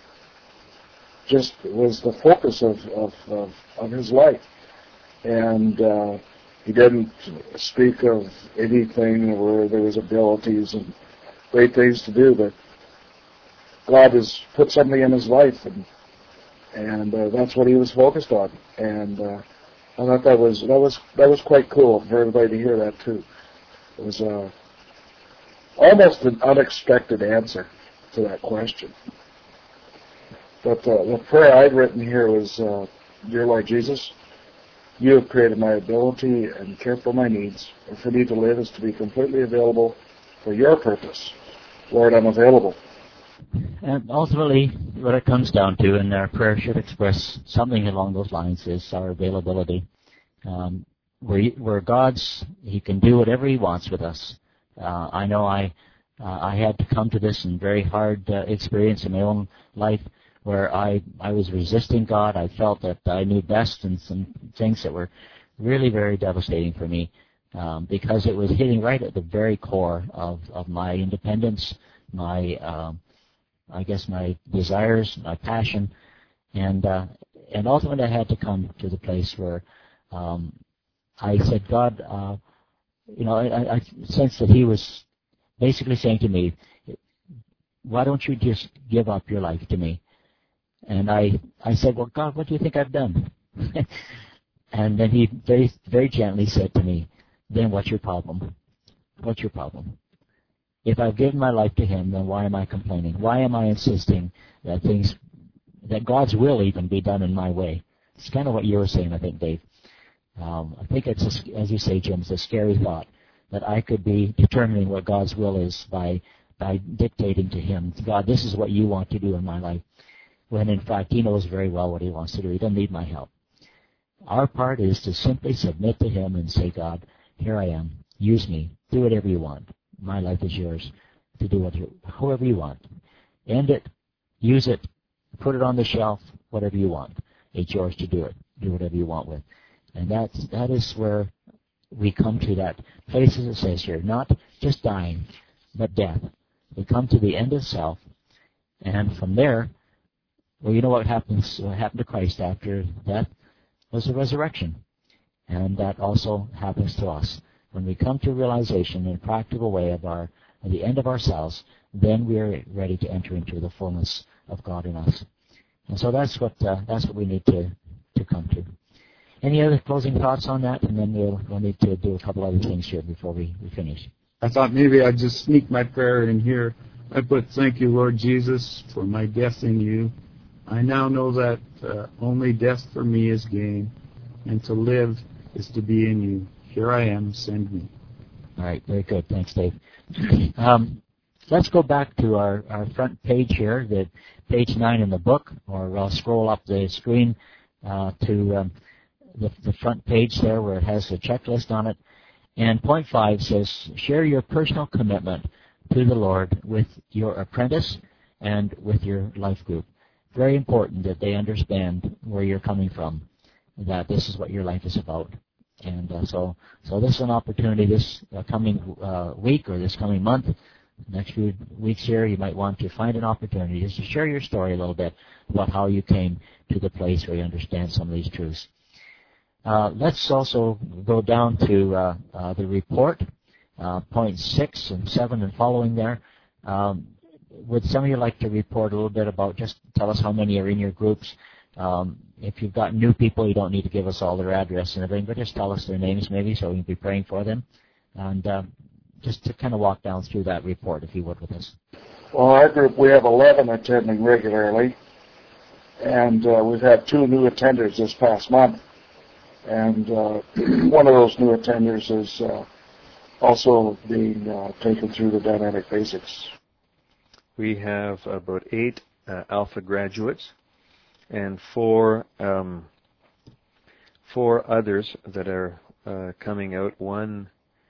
just was the focus of his life. And he didn't speak of anything where there was abilities and great things to do, but God has put something in his life, and that's what he was focused on. And I thought that was quite cool for everybody to hear that too. It was almost an unexpected answer to that question. But the prayer I'd written here was, Dear Lord Jesus, you have created my ability and care for my needs, and for me to live is to be completely available for your purpose. Lord, I'm available. And ultimately, what it comes down to, and our prayer should express something along those lines, is our availability. We're God's. He can do whatever he wants with us. I know I had to come to this in very hard experience in my own life, where I was resisting God. I felt that I knew best, and some things that were really very devastating for me, because it was hitting right at the very core of my independence, my my desires, my passion, and ultimately I had to come to the place where I said, God, I sensed that he was basically saying to me, why don't you just give up your life to me? And I said, well, God, what do you think I've done? And then he very, very gently said to me, then what's your problem? What's your problem? If I've given my life to him, then why am I complaining? Why am I insisting that God's will even be done in my way? It's kind of what you were saying, I think, Dave. I think it's, as you say, Jim, it's a scary thought that I could be determining what God's will is by dictating to him, God, this is what you want to do in my life. When in fact he knows very well what he wants to do. He doesn't need my help. Our part is to simply submit to him and say, God, here I am. Use me. Do whatever you want. My life is yours to do however you want. End it. Use it. Put it on the shelf. Whatever you want. It's yours to do it. Do whatever you want with. And that is where we come to that place, as it says here, not just dying, but death. We come to the end of self, and from there, well, you know what happened to Christ after death was the resurrection. And that also happens to us. When we come to realization in a practical way of the end of ourselves, then we are ready to enter into the fullness of God in us. And so that's what we need to come to. Any other closing thoughts on that? And then we'll need to do a couple other things here before we finish. I thought maybe I'd just sneak my prayer in here. I put, thank you, Lord Jesus, for my death in you. I now know that only death for me is gain, and to live is to be in you. Here I am, send me. All right, very good. Thanks, Dave. Let's go back to our front page here, the page 9 in the book, or I'll scroll up the screen to the front page there where it has a checklist on it. And point 5 says, share your personal commitment to the Lord with your apprentice and with your life group. Very important that they understand where you're coming from, that this is what your life is about. And so this is an opportunity this coming week or this coming month, next few weeks here, you might want to find an opportunity just to share your story a little bit about how you came to the place where you understand some of these truths. Let's also go down to the report, point 6 and 7 and following there. Would some of you like to report a little bit about, just tell us how many are in your groups? If you've got new people, you don't need to give us all their address and everything, but just tell us their names maybe so we can be praying for them. And just to kind of walk down through that report, if you would, with us. Well, our group, we have 11 attending regularly, and we've had 2 new attenders this past month. And one of those new attenders is also being taken through the Dynamic Basics. We have about 8 Alpha graduates and 4 others that are coming out. One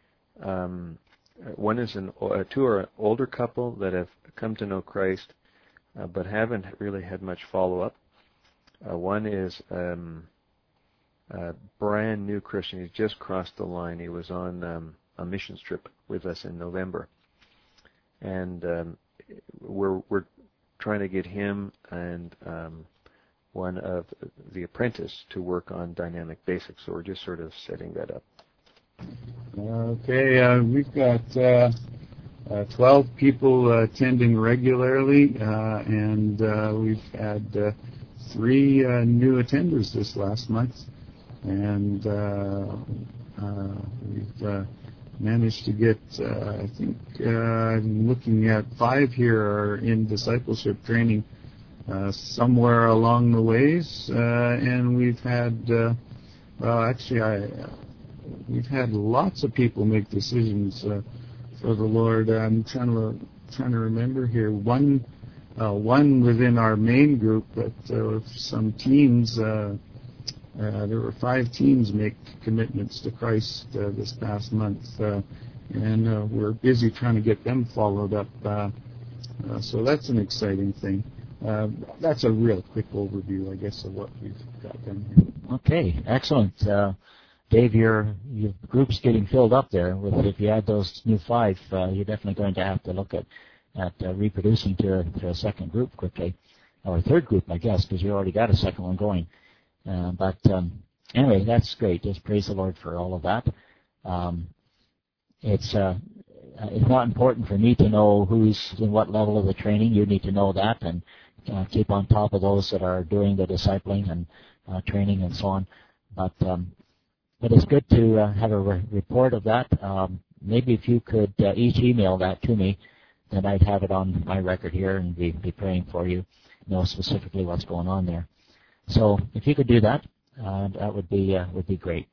is 2 are an older couple that have come to know Christ, but haven't really had much follow-up. One is brand new Christian. He's just crossed the line. He was on a missions trip with us in November, and we're trying to get him and one of the apprentice to work on dynamic basics. So we're just sort of setting that up. Okay, we've got 12 people attending regularly, and we've had 3 new attenders this last month, and we've managed to get, I think, I'm looking at 5 here are in discipleship training somewhere along the ways, and we've had, we've had lots of people make decisions for the Lord. I'm trying to remember here. One within our main group, but some teams. There were 5 teams make commitments to Christ this past month, and we're busy trying to get them followed up. So that's an exciting thing. That's a real quick overview, I guess, of what we've got done here. Okay, excellent. Dave, your group's getting filled up there. If you add those new 5, you're definitely going to have to look at reproducing to a second group quickly, or a third group, I guess, because you already got a second one going. But anyway, that's great. Just praise the Lord for all of that. It's not important for me to know who's in what level of the training. You need to know that and keep on top of those that are doing the discipling and training and so on. But it's good to have a report of that. Maybe if you could each email that to me, then I'd have it on my record here and be praying for you, know specifically what's going on there. So if you could do that, that would be great.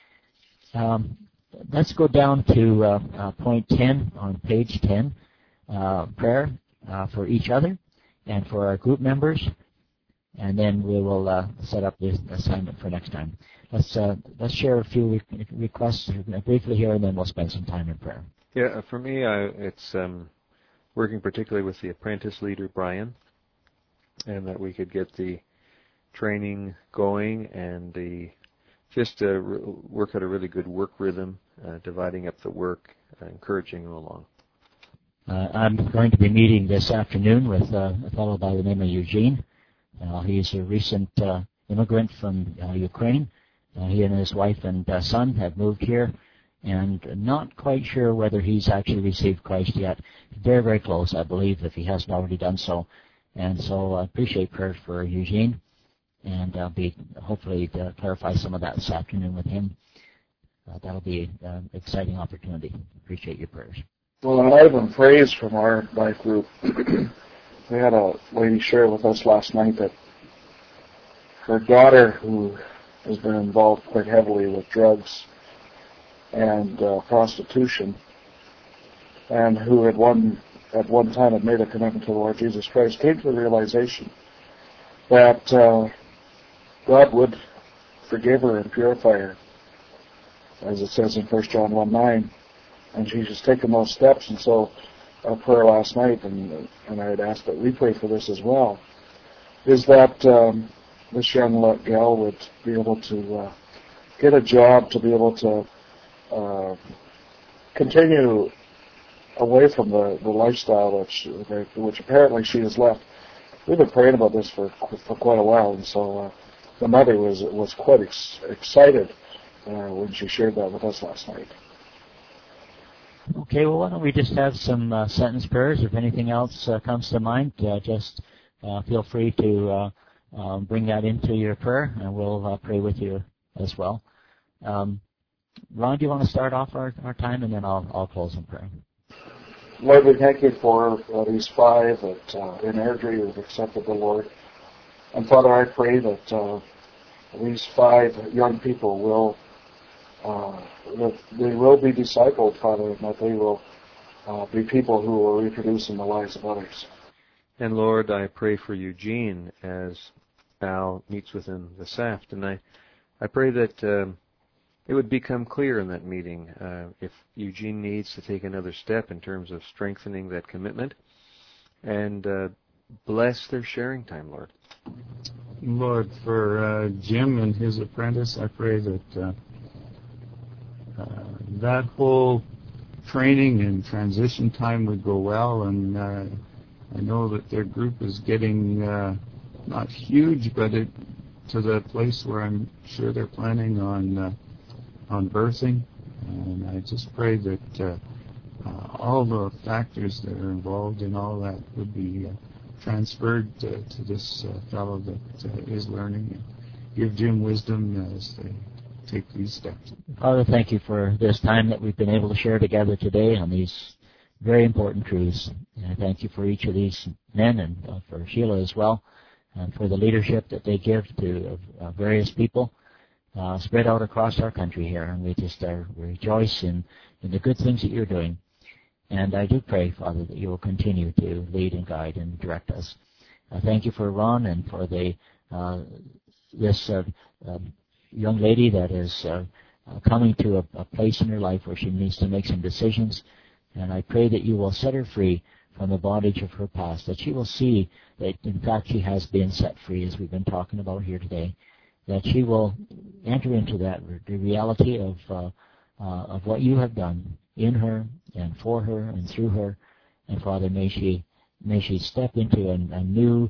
Let's go down to point 10 on page 10, prayer for each other and for our group members, and then we will set up this assignment for next time. Let's share a few requests briefly here, and then we'll spend some time in prayer. Yeah, for me, it's working particularly with the apprentice leader, Brian, and that we could get the training going and just work out a really good work rhythm, dividing up the work, encouraging them along. I'm going to be meeting this afternoon with a fellow by the name of Eugene. He's a recent immigrant from Ukraine. He and his wife and son have moved here, and not quite sure whether he's actually received Christ yet. Very, very close, I believe, if he hasn't already done so. And so I appreciate prayers for Eugene, and I'll be hopefully to clarify some of that this afternoon with him. That'll be an exciting opportunity. Appreciate your prayers. Well, and Ivan praise from our life group. We had a lady share with us last night that her daughter, who has been involved quite heavily with drugs and prostitution, and who at one time had made a commitment to the Lord Jesus Christ, came to the realization that God would forgive her and purify her, as it says in 1 John 1:9, and she's just taken those steps. And so our prayer last night, and I had asked that we pray for this as well, is that this young gal would be able to get a job, to be able to continue away from the lifestyle which apparently she has left. We've been praying about this for quite a while, and so the mother was quite excited when she shared that with us last night. Okay, well, why don't we just have some sentence prayers. If anything else comes to mind, just feel free to bring that into your prayer, and we'll pray with you as well. Ron, do you want to start off our time, and then I'll close in prayer. Lord, we thank you for these 5 that in Airdrie have accepted the Lord. And Father, I pray that these 5 young people will be discipled, Father, and that they will be people who will reproduce in the lives of others. And Lord, I pray for Eugene as Al meets with him this afternoon. I pray that it would become clear in that meeting if Eugene needs to take another step in terms of strengthening that commitment, and bless their sharing time, Lord. Lord, for Jim and his apprentice, I pray that that whole training and transition time would go well, and I know that their group is getting not huge, but to the place where I'm sure they're planning on birthing, and I just pray that all the factors that are involved in all that would be transferred to this fellow that is learning, and give Jim wisdom as they take these steps. Father, thank you for this time that we've been able to share together today on these very important truths. And I thank you for each of these men and for Sheila as well, and for the leadership that they give to various people spread out across our country here. And we just rejoice in the good things that you're doing. And I do pray, Father, that you will continue to lead and guide and direct us. Thank you for Ron and for this young lady that is coming to a place in her life where she needs to make some decisions. And I pray that you will set her free from the bondage of her past, that she will see that, in fact, she has been set free, as we've been talking about here today, that she will enter into the reality of what you have done in her and for her and through her. And Father, may she step into a new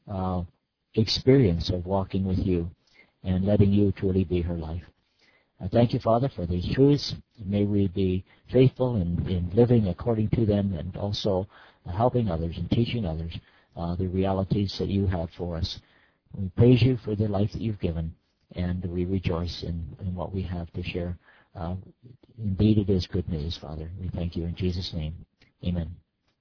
experience of walking with you and letting you truly be her life. I thank you, Father, for these truths. May we be faithful in living according to them, and also helping others and teaching others the realities that you have for us. We praise you for the life that you've given, and we rejoice in what we have to share. Indeed, it is good news, Father. We thank you in Jesus' name. Amen.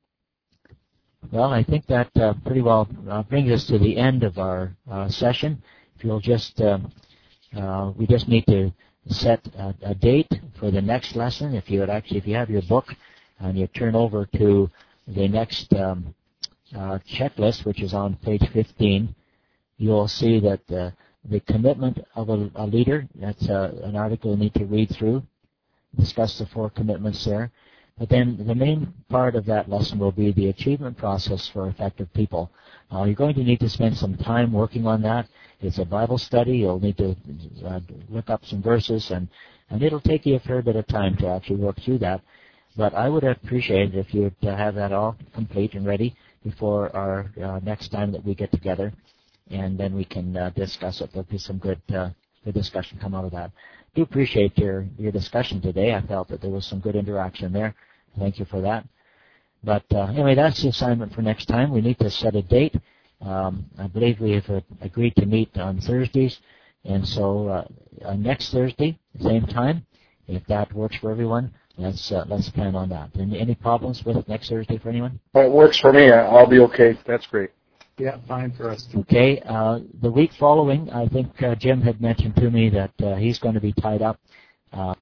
Well, I think that pretty well brings us to the end of our session. If you'll just, we just need to set a date for the next lesson. If you have your book and you turn over to the next checklist, which is on page 15, you'll see that the commitment of a leader, that's an article you need to read through, discuss the 4 commitments there. But then the main part of that lesson will be the achievement process for effective people. You're going to need to spend some time working on that. It's a Bible study. You'll need to look up some verses, and it'll take you a fair bit of time to actually work through that. But I would appreciate it if you would have that all complete and ready before our next time that we get together, and then we can discuss it. There'll be some good discussion come out of that. I do appreciate your discussion today. I felt that there was some good interaction there. Thank you for that. But anyway, that's the assignment for next time. We need to set a date. I believe we have agreed to meet on Thursdays, and so next Thursday, same time, if that works for everyone, let's plan on that. Any problems with next Thursday for anyone? It works for me. I'll be okay. That's great. Yeah, fine for us. Okay. The week following, I think Jim had mentioned to me that he's going to be tied up